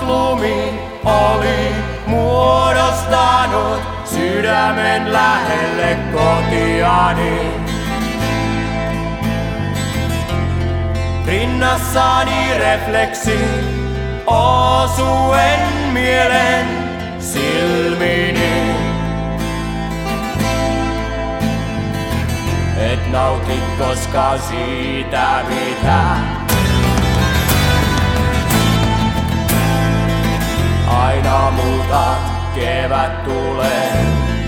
lumi oli muodostanut sydämen lähelle kotiani. Rinnassani refleksi osuen mielen silmini. Et nauti koskaan siitä mitään. Aina multa kevät tulee.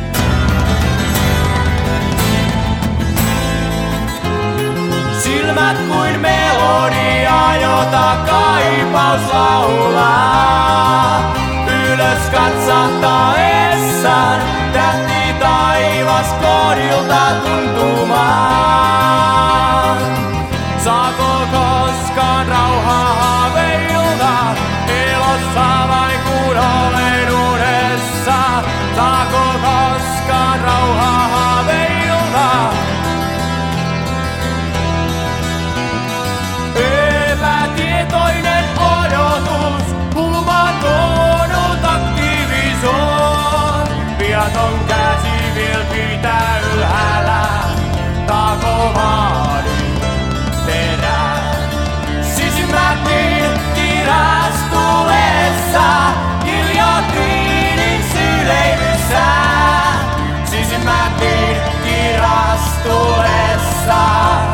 Silmät kuin melodia, jota kaipaus laulaa. Ylös katsahtaessaan tähti taivas kodilta tuntumaan. Saako koskaan rauhaa haaveilta, elossa vain kun olen unessa? Saako koskaan rauhaa haaveilta? Epätietoinen odotus, humantunut aktiivisuus. Viaton käsi vielä pitää ylhäällä, takovaani terää. Sisimmät niin kirastuessa, giljotiinin syleilyssä. Sisimmät niin kirastuessa.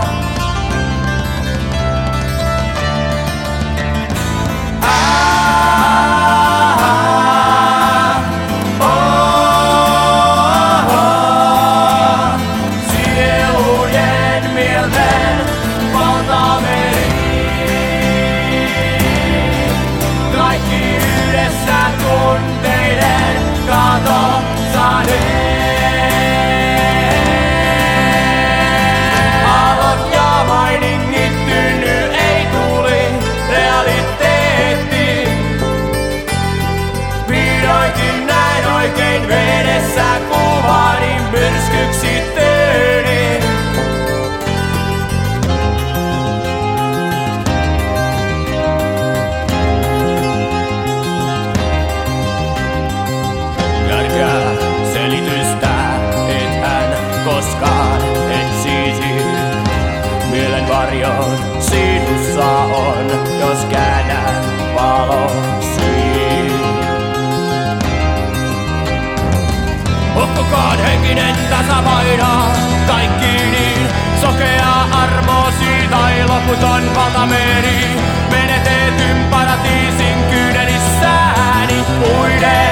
Aallot ja mainingit tynny ei tuli realiteetti. Vihdoinkin näin oikein vedessä kuvani myrskyksi tyyni. Järkää selitystä ethän koskaan etsisi. Mielen varjo sinussa on, jos käännät valosi. Hukkukoon henkinen tasapaino, kaikki niin sokea armosi tai loputon valtameri. Menetetyn paratiisin kyydelissääni uiden.